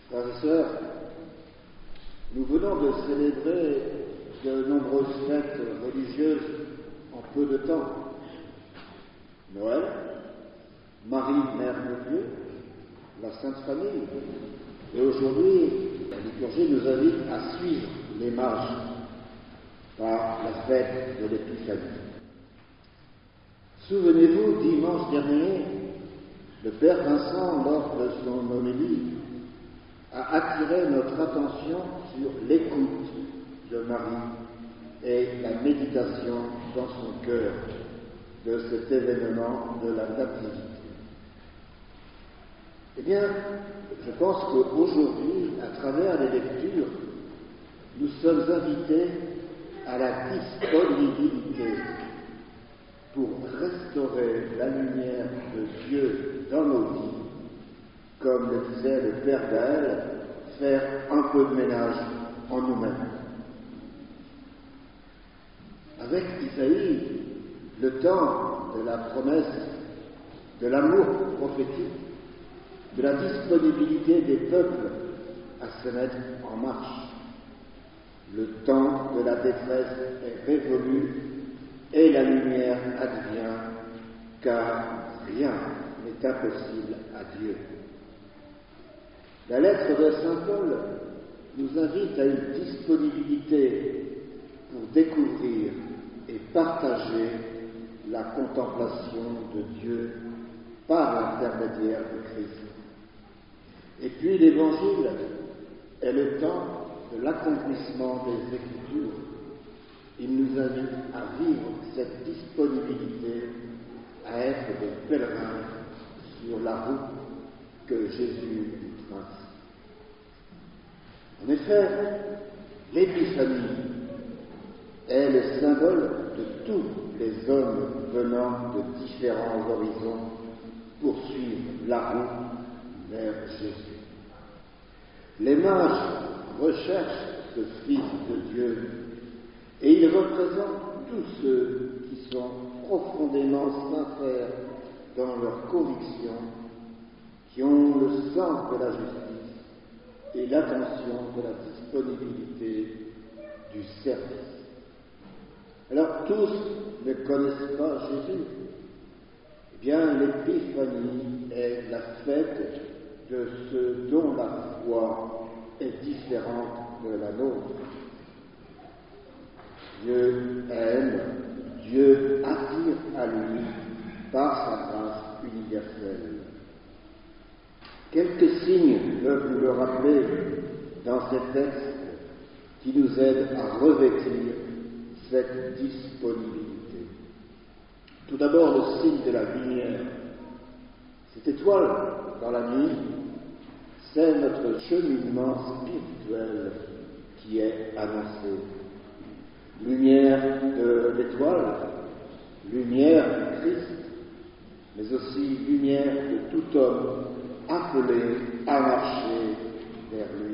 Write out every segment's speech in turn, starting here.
Frères et sœurs, nous venons de célébrer de nombreuses fêtes religieuses en peu de temps. Noël, Marie, Mère de Dieu, la Sainte Famille. Et aujourd'hui, la liturgie nous invite à suivre les mages par la fête de l'Épiphanie. Souvenez-vous, dimanche dernier, le Père Vincent, lors de son homélie, a attiré notre attention sur l'écoute de Marie et la méditation dans son cœur de cet événement de la nativité. Eh bien, je pense qu'aujourd'hui, à travers les lectures, nous sommes invités à la disponibilité pour restaurer la lumière de Dieu dans nos vies, comme le disait le Père Gaël, faire un peu de ménage en nous-mêmes. Avec Isaïe, le temps de la promesse, de l'amour prophétique, de la disponibilité des peuples à se mettre en marche. Le temps de la détresse est révolu et la lumière advient, car rien n'est impossible à Dieu. La lettre de saint Paul nous invite à une disponibilité pour découvrir et partager la contemplation de Dieu par l'intermédiaire de Christ. Et puis l'Évangile est le temps de l'accomplissement des Écritures. Il nous invite à vivre cette disponibilité, à être des pèlerins sur la route que Jésus trace. En effet, l'Épiphanie est le symbole de tous les hommes venant de différents horizons pour suivre la route vers Jésus. Les mages recherchent ce Fils de Dieu et ils représentent tous ceux qui sont profondément sincères dans leurs convictions, qui ont le sens de la justice et l'attention de la disponibilité du service. Alors tous ne connaissent pas Jésus. Eh bien, l'Épiphanie est la fête de ceux dont la foi est différente de la nôtre. Dieu aime, Dieu attire à lui par sa grâce universelle. Quelques signes peuvent nous le rappeler dans ces textes qui nous aident à revêtir cette disponibilité. Tout d'abord, le signe de la lumière. Cette étoile dans la nuit, c'est notre cheminement spirituel qui est annoncé. Lumière de l'étoile, lumière du Christ, mais aussi lumière de tout homme appelé à marcher vers lui.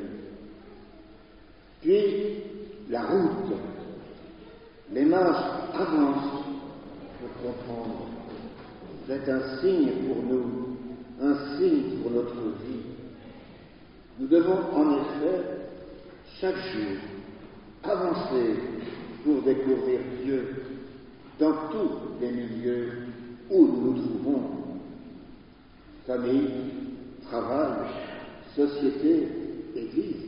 Puis, la route. Les mages avancent pour comprendre. C'est un signe pour nous, un signe pour notre vie. Nous devons en effet, chaque jour, avancer pour découvrir Dieu dans tous les milieux où nous nous trouvons. Famille, travail, société, église.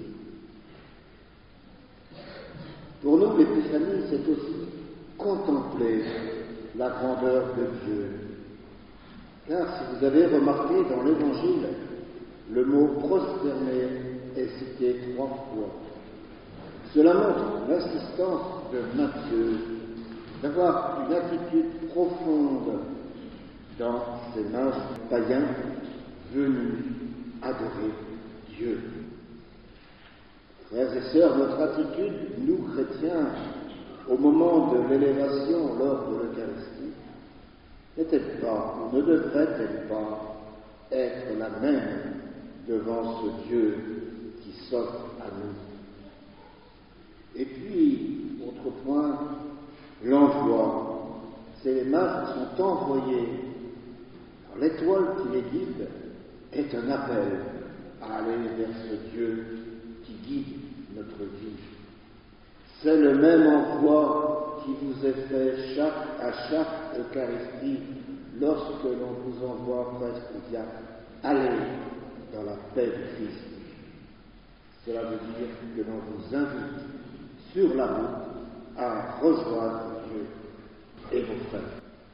Pour nous, l'Épiphanie, c'est aussi contempler la grandeur de Dieu. Car si vous avez remarqué dans l'Évangile, le mot prosterner est cité 3 fois. Cela montre l'insistance de Matthieu d'avoir une attitude profonde dans ces mages païens venus adorer Dieu. Frères et sœurs, notre attitude, nous chrétiens, au moment de l'élévation lors de l'Eucharistie, n'est-elle pas, ou ne devrait-elle pas, être la même devant ce Dieu qui s'offre à nous? Et puis, autre point, l'envoi. Ces mages sont envoyés. Alors, l'étoile qui les guide est un appel à aller vers ce Dieu qui guide notre vie. C'est le même envoi qui vous est fait à chaque Eucharistie lorsque l'on vous envoie presque au diable. Allez dans la paix du Christ. Cela veut dire que l'on vous invite sur la route à rejoindre Dieu et vos frères.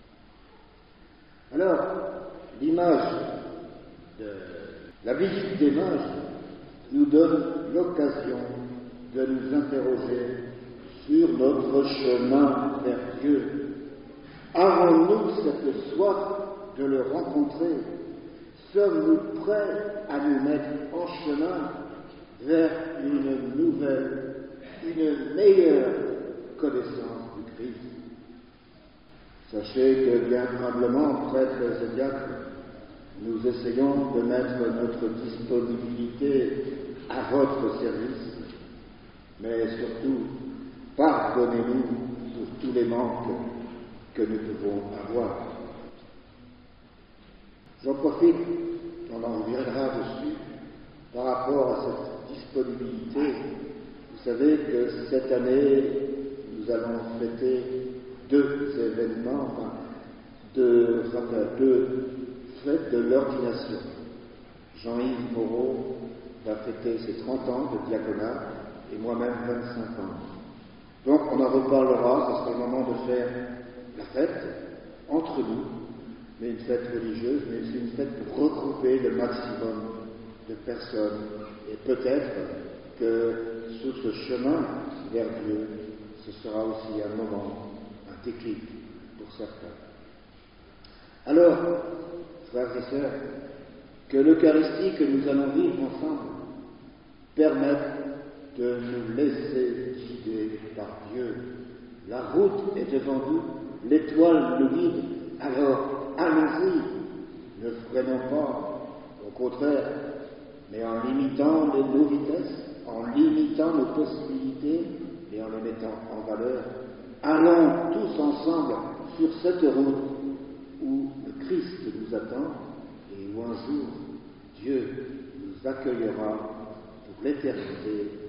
Alors, l'image de la visite des mages nous donne l'occasion de nous interroger sur notre chemin vers Dieu. Avons-nous cette soif de le rencontrer? Sommes-nous prêts à nous mettre en chemin vers une nouvelle, une meilleure connaissance du Christ? Sachez que bien humblement, prêtres et diacres, nous essayons de mettre notre disponibilité à votre service, mais surtout, pardonnez-nous pour tous les manques que nous pouvons avoir. J'en profite, on en reviendra dessus, par rapport à cette disponibilité. Vous savez que cette année, nous allons fêter deux événements, deux fêtes de l'ordination. Jean-Yves Moreau va fêter ses 30 ans de diaconat et moi-même 25 ans. Donc on en reparlera, ce sera le moment de faire la fête entre nous, mais une fête religieuse, mais c'est une fête pour regrouper le maximum de personnes. Et peut-être que sur ce chemin vers Dieu, ce sera aussi un moment, un déclic pour certains. Alors, frères et sœurs, que l'Eucharistie que nous allons vivre ensemble permette de nous laisser guider par Dieu. La route est devant nous, l'étoile nous guide, alors allons-y, ne freinons pas, au contraire, mais en limitant nos vitesses, en limitant nos possibilités et en les mettant en valeur, allons tous ensemble sur cette route où le Christ nous attend et où un jour Dieu nous accueillera pour l'éternité